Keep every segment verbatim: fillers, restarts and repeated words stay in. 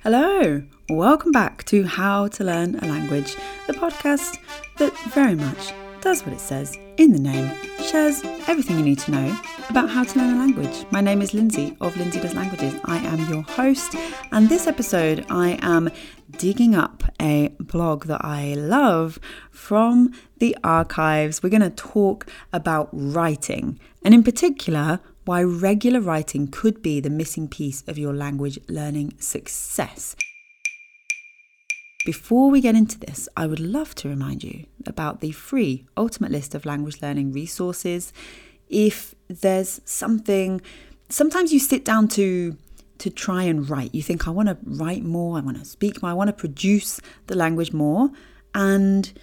Hello, welcome back to How to Learn a Language, the podcast that very much does what it says in the name, shares everything you need to know about how to learn a language. My name is Lindsay of Lindsay Does Languages. I am your host, and this episode I am digging up a blog that I love from the archives. We're going to talk about writing, and in particular, why regular writing could be the missing piece of your language learning success. Before we get into this, I would love to remind you about the free ultimate list of language learning resources. If there's something, sometimes you sit down to to try and write. You think, I want to write more, I want to speak more, I want to produce the language more, and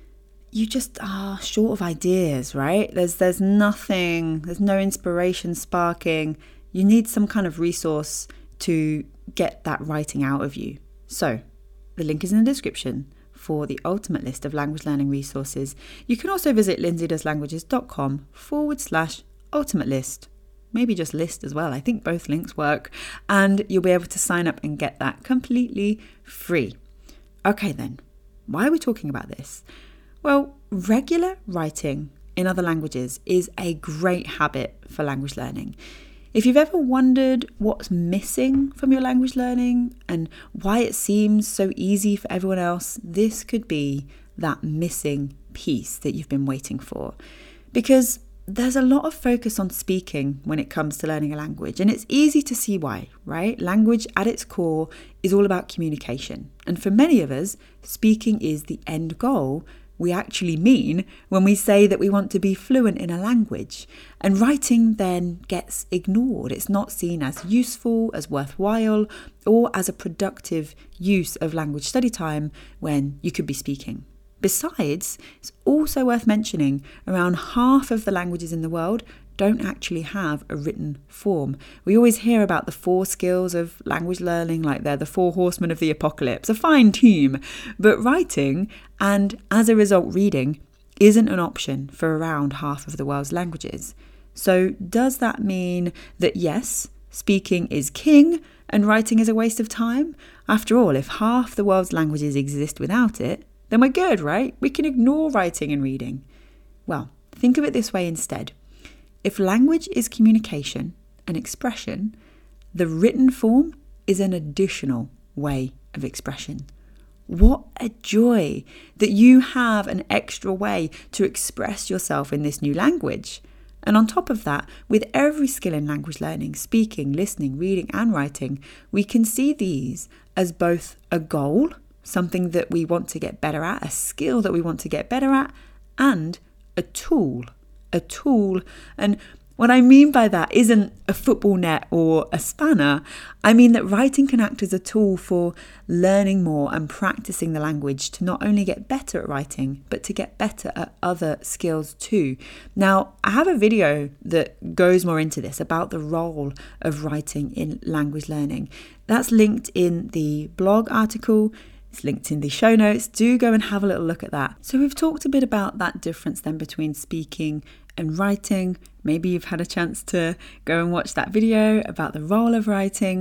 you just are short of ideas, right? There's there's nothing, there's no inspiration sparking. You need some kind of resource to get that writing out of you. So the link is in the description for the ultimate list of language learning resources. You can also visit lindsaydoeslanguages.com forward slash ultimate list. Maybe just list as well. I think both links work. And you'll be able to sign up and get that completely free. Okay then, why are we talking about this? Well, regular writing in other languages is a great habit for language learning. If you've ever wondered what's missing from your language learning and why it seems so easy for everyone else, this could be that missing piece that you've been waiting for. Because there's a lot of focus on speaking when it comes to learning a language, and it's easy to see why, right? Language at its core is all about communication. And for many of us, speaking is the end goal we actually mean when we say that we want to be fluent in a language. And writing then gets ignored. It's not seen as useful, as worthwhile, or as a productive use of language study time when you could be speaking. Besides, it's also worth mentioning around half of the languages in the world don't actually have a written form. We always hear about the four skills of language learning, like they're the four horsemen of the apocalypse, a fine team. But writing, and as a result reading, isn't an option for around half of the world's languages. So does that mean that yes, speaking is king and writing is a waste of time? After all, if half the world's languages exist without it, then we're good, right? We can ignore writing and reading. Well, think of it this way instead. If language is communication and expression, the written form is an additional way of expression. What a joy that you have an extra way to express yourself in this new language. And on top of that, with every skill in language learning, speaking, listening, reading, and writing, we can see these as both a goal, something that we want to get better at, a skill that we want to get better at, and a tool. A tool. And what I mean by that isn't a football net or a spanner. I mean that writing can act as a tool for learning more and practicing the language to not only get better at writing, but to get better at other skills too. Now, I have a video that goes more into this about the role of writing in language learning. That's linked in the blog article. It's linked in the show notes. Do go and have a little look at that. So we've talked a bit about that difference then between speaking and writing. Maybe you've had a chance to go and watch that video about the role of writing.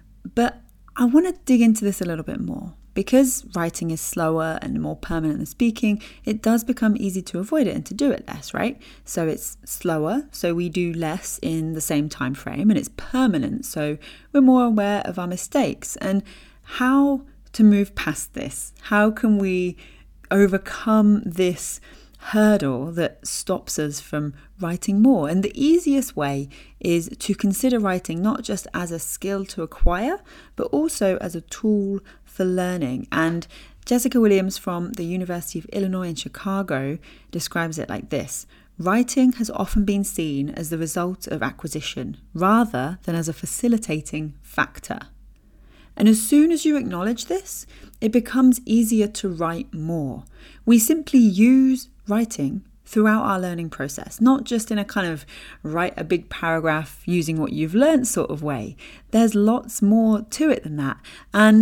But I want to dig into this a little bit more. Because writing is slower and more permanent than speaking, it does become easy to avoid it and to do it less, right? So it's slower, so we do less in the same time frame, and it's permanent, so we're more aware of our mistakes. And how to move past this? How can we overcome this hurdle that stops us from writing more? And the easiest way is to consider writing not just as a skill to acquire, but also as a tool for learning. And Jessica Williams from the University of Illinois in Chicago describes it like this: writing has often been seen as the result of acquisition rather than as a facilitating factor. And as soon as you acknowledge this, it becomes easier to write more. We simply use writing throughout our learning process, not just in a kind of write a big paragraph using what you've learned sort of way. There's lots more to it than that. And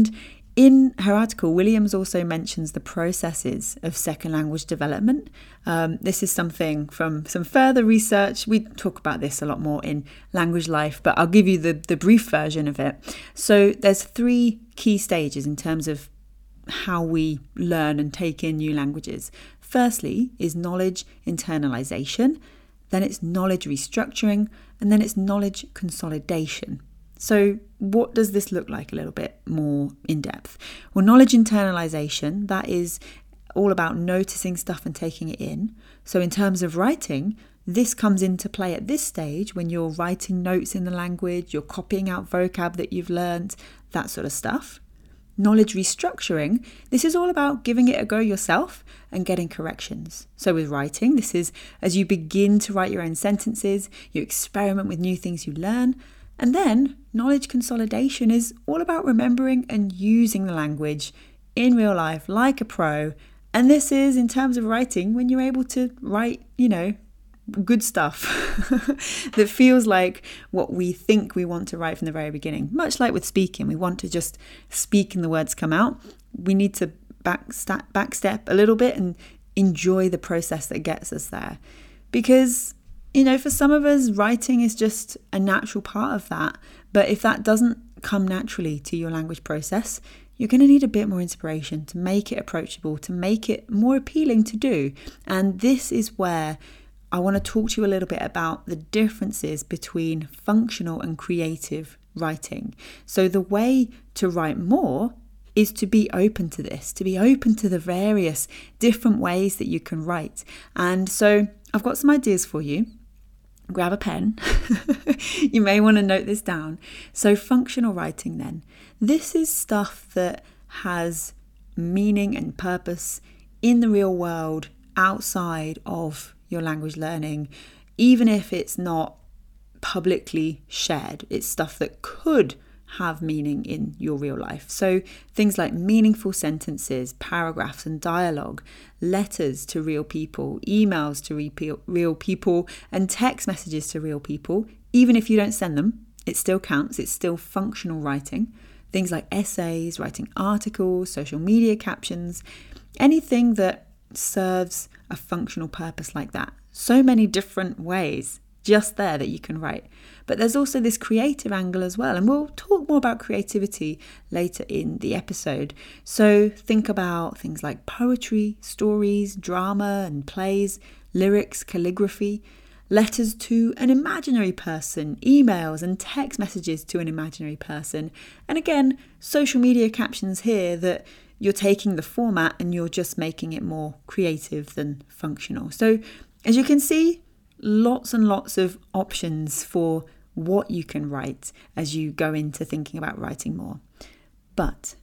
In her article, Williams also mentions the processes of second language development. Um, this is something from some further research. We talk about this a lot more in Language Life, but I'll give you the, the brief version of it. So there's three key stages in terms of how we learn and take in new languages. Firstly is knowledge internalization, then it's knowledge restructuring, and then it's knowledge consolidation. So what does this look like a little bit more in depth? Well, knowledge internalization, that is all about noticing stuff and taking it in. So in terms of writing, this comes into play at this stage when you're writing notes in the language, you're copying out vocab that you've learned, that sort of stuff. Knowledge restructuring, this is all about giving it a go yourself and getting corrections. So with writing, this is as you begin to write your own sentences, you experiment with new things you learn. And then knowledge consolidation is all about remembering and using the language in real life like a pro. And this is in terms of writing when you're able to write, you know, good stuff that feels like what we think we want to write from the very beginning. Much like with speaking, we want to just speak and the words come out. We need to back step, back step a little bit and enjoy the process that gets us there. Because, you know, for some of us, writing is just a natural part of that. But if that doesn't come naturally to your language process, you're going to need a bit more inspiration to make it approachable, to make it more appealing to do. And this is where I want to talk to you a little bit about the differences between functional and creative writing. So the way to write more is to be open to this, to be open to the various different ways that you can write. And so I've got some ideas for you. Grab a pen. You may want to note this down. So functional writing then. This is stuff that has meaning and purpose in the real world outside of your language learning, even if it's not publicly shared. It's stuff that could have meaning in your real life. So things like meaningful sentences, paragraphs and dialogue, letters to real people, emails to real people, and text messages to real people. Even if you don't send them, it still counts. It's still functional writing. Things like essays, writing articles, social media captions, anything that serves a functional purpose like that. So many different ways just there that you can write. But there's also this creative angle as well. And we'll talk more about creativity later in the episode. So think about things like poetry, stories, drama and plays, lyrics, calligraphy, letters to an imaginary person, emails and text messages to an imaginary person. And again, social media captions here that you're taking the format and you're just making it more creative than functional. So as you can see, lots and lots of options for what you can write as you go into thinking about writing more. But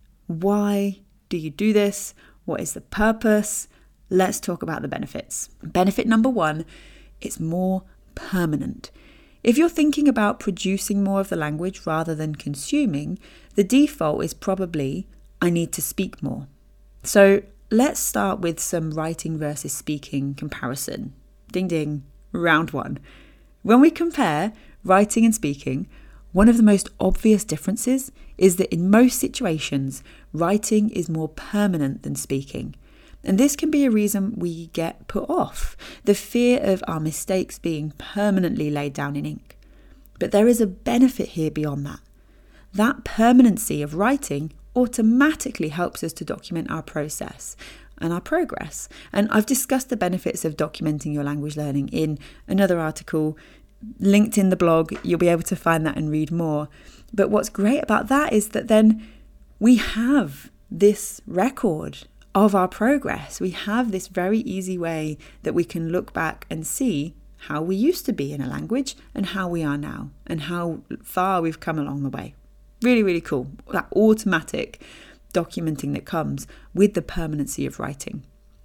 why do you do this? What is the purpose? Let's talk about the benefits. Benefit number one, it's more permanent. If you're thinking about producing more of the language rather than consuming, the default is probably, I need to speak more. So let's start with some writing versus speaking comparison. Ding ding. Round one. When we compare writing and speaking, one of the most obvious differences is that in most situations, writing is more permanent than speaking. And this can be a reason we get put off, the fear of our mistakes being permanently laid down in ink. But there is a benefit here beyond that. That permanency of writing automatically helps us to document our process and our progress. And I've discussed the benefits of documenting your language learning in another article linked in the blog. You'll be able to find that and read more. But what's great about that is that then we have this record of our progress. We have this very easy way that we can look back and see how we used to be in a language and how we are now and how far we've come along the way. Really, really cool. That automatic documenting that comes with the permanency of writing.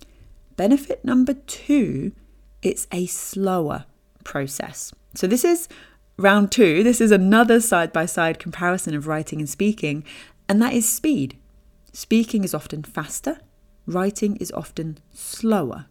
Benefit number two, it's a slower process. So this is round two. This is another side-by-side comparison of writing and speaking, and that is speed. Speaking is often faster, writing is often slower.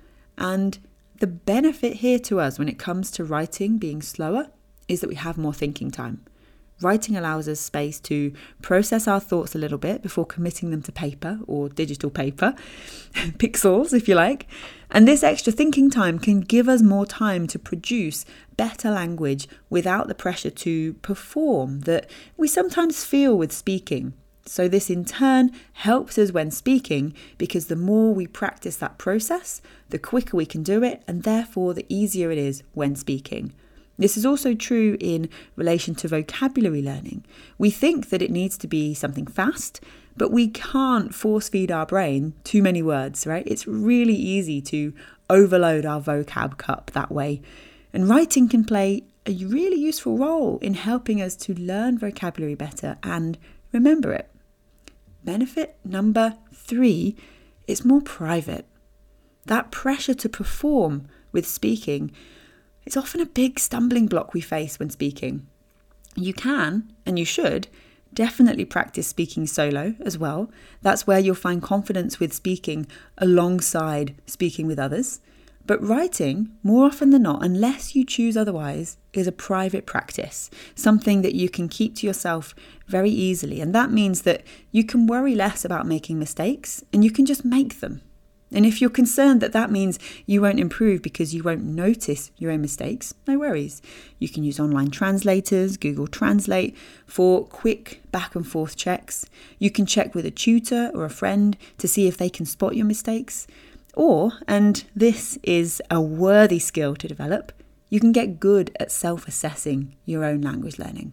And the benefit here to us when it comes to writing being slower is that we have more thinking time. Writing allows us space to process our thoughts a little bit before committing them to paper or digital paper, pixels if you like. And this extra thinking time can give us more time to produce better language without the pressure to perform that we sometimes feel with speaking. So this in turn helps us when speaking, because the more we practice that process, the quicker we can do it, and therefore the easier it is when speaking. This is also true in relation to vocabulary learning. We think that it needs to be something fast, but we can't force feed our brain too many words, right? It's really easy to overload our vocab cup that way. And writing can play a really useful role in helping us to learn vocabulary better and remember it. Benefit number three is more private. That pressure to perform with speaking is often a big stumbling block we face when speaking. You can, and you should, definitely practice speaking solo as well. That's where you'll find confidence with speaking alongside speaking with others. But writing, more often than not, unless you choose otherwise, is a private practice, something that you can keep to yourself very easily. And that means that you can worry less about making mistakes and you can just make them. And if you're concerned that that means you won't improve because you won't notice your own mistakes, no worries. You can use online translators, Google Translate, for quick back and forth checks. You can check with a tutor or a friend to see if they can spot your mistakes. Or, and this is a worthy skill to develop, you can get good at self-assessing your own language learning.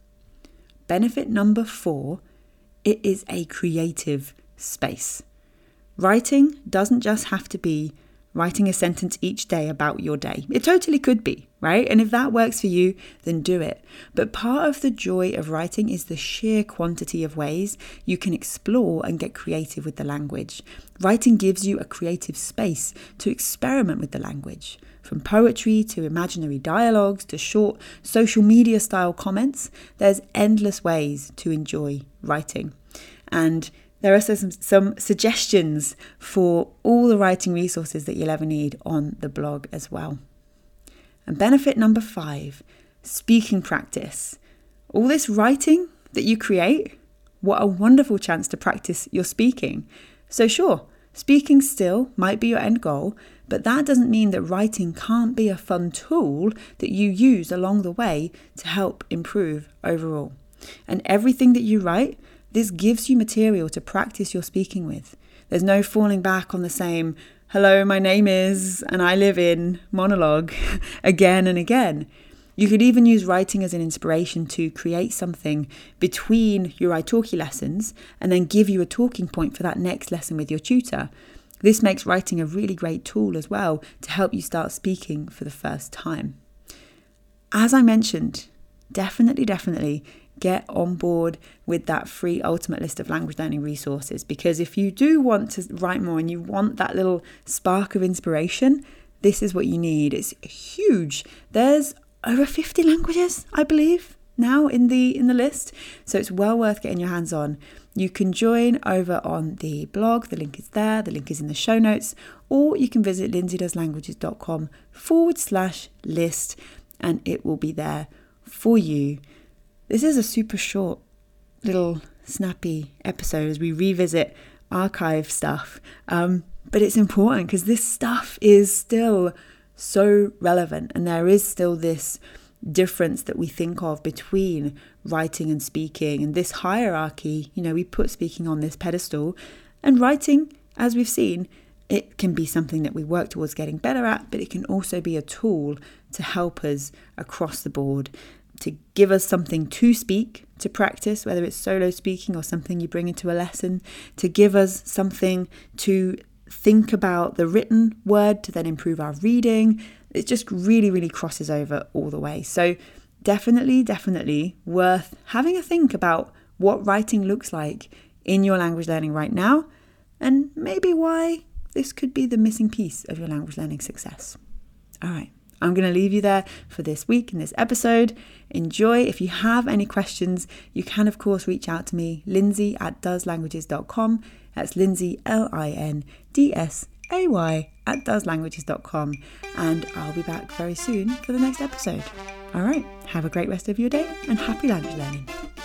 Benefit number four, it is a creative space. Writing doesn't just have to be writing a sentence each day about your day. It totally could be, right? And if that works for you, then do it. But part of the joy of writing is the sheer quantity of ways you can explore and get creative with the language. Writing gives you a creative space to experiment with the language. From poetry to imaginary dialogues to short social media style comments, there's endless ways to enjoy writing. And there are some, some suggestions for all the writing resources that you'll ever need on the blog as well. And benefit number five, speaking practice. All this writing that you create, what a wonderful chance to practice your speaking. So sure, speaking still might be your end goal, but that doesn't mean that writing can't be a fun tool that you use along the way to help improve overall. And everything that you write, this gives you material to practice your speaking with. There's no falling back on the same, hello, my name is, and I live in monologue again and again. You could even use writing as an inspiration to create something between your italki lessons and then give you a talking point for that next lesson with your tutor. This makes writing a really great tool as well to help you start speaking for the first time. As I mentioned, definitely, definitely get on board with that free ultimate list of language learning resources, because if you do want to write more and you want that little spark of inspiration, this is what you need. It's huge. There's over fifty languages, I believe, now in the in the list, so it's well worth getting your hands on. You can join over on the blog, the link is there, the link is in the show notes, or you can visit lindsaydoeslanguages.com forward slash list and it will be there for you. This is a super short, little snappy episode as we revisit archive stuff. Um, but it's important because this stuff is still so relevant, and there is still this difference that we think of between writing and speaking, and this hierarchy. You know, we put speaking on this pedestal, and writing, as we've seen, it can be something that we work towards getting better at, but it can also be a tool to help us across the board, to give us something to speak, to practice, whether it's solo speaking or something you bring into a lesson, to give us something to think about the written word to then improve our reading. It just really, really crosses over all the way. So definitely, definitely worth having a think about what writing looks like in your language learning right now, and maybe why this could be the missing piece of your language learning success. All right. I'm going to leave you there for this week in this episode. Enjoy. If you have any questions, you can, of course, reach out to me, Lindsay at does languages dot com. That's Lindsay, L I N D S A Y at does languages dot com, and I'll be back very soon for the next episode. All right, have a great rest of your day and happy language learning.